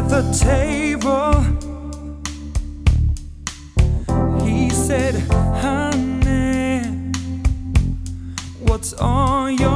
at the table. He said, honey, what's on your